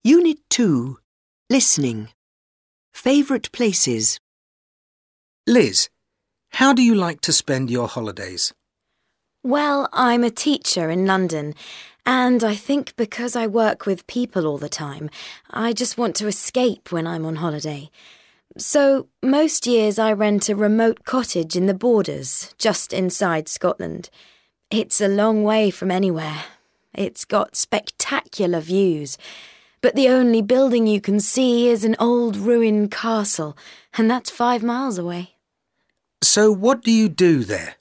Unit 2. Listening. Favourite places. Liz, how do you like to spend your holidays? Well, I'm a teacher in London, and I think because I work with people all the time, I just want to escape when I'm on holiday. So, most years I rent a remote cottage in the Borders, just inside Scotland. It's a long way from anywhere. It's got spectacular views, but the only building you can see is an old ruined castle, and that's 5 miles away. So what do you do there?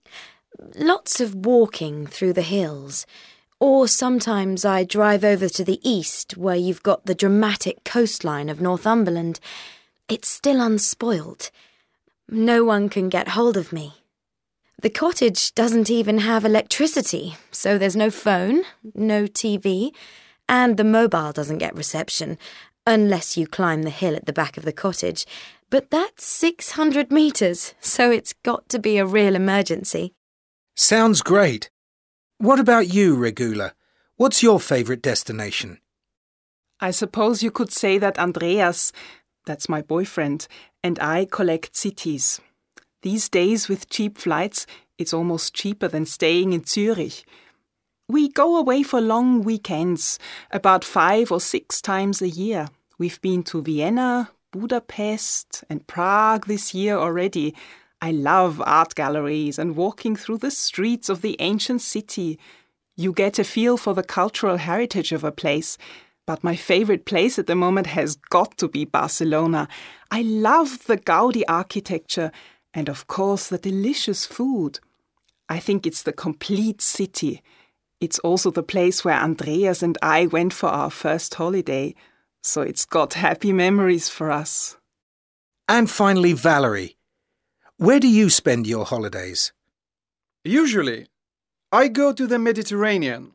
Lots of walking through the hills. Or sometimes I drive over to the east, where you've got the dramatic coastline of Northumberland. It's still unspoilt. No one can get hold of me. The cottage doesn't even have electricity, so there's no phone, no TV, and the mobile doesn't get reception, unless you climb the hill at the back of the cottage. But that's 600 metres, so it's got to be a real emergency. Sounds great. What about you, Regula? What's your favourite destination? I suppose you could say that Andreas, that's my boyfriend, and I collect cities. These days with cheap flights, it's almost cheaper than staying in Zurich. We go away for long weekends, about 5 or 6 times a year. We've been to Vienna, Budapest and Prague this year already. I love art galleries and walking through the streets of the ancient city. You get a feel for the cultural heritage of a place. But my favourite place at the moment has got to be Barcelona. I love the Gaudi architecture and, of course, the delicious food. I think it's the complete city. It's also the place where Andreas and I went for our first holiday. So it's got happy memories for us. And finally, Valerie. Where do you spend your holidays? Usually, I go to the Mediterranean.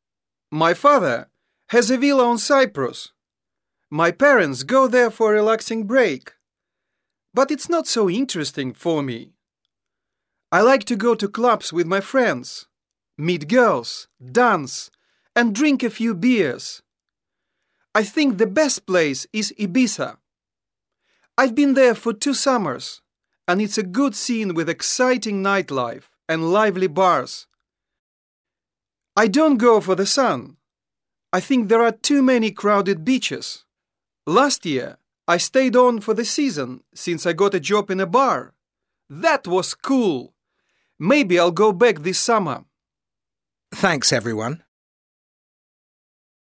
My father has a villa on Cyprus. My parents go there for a relaxing break. But it's not so interesting for me. I like to go to clubs with my friends, meet girls, dance, and drink a few beers. I think the best place is Ibiza. I've been there for 2 summers, and it's a good scene with exciting nightlife and lively bars. I don't go for the sun. I think there are too many crowded beaches. Last year, I stayed on for the season since I got a job in a bar. That was cool. Maybe I'll go back this summer. Thanks, everyone.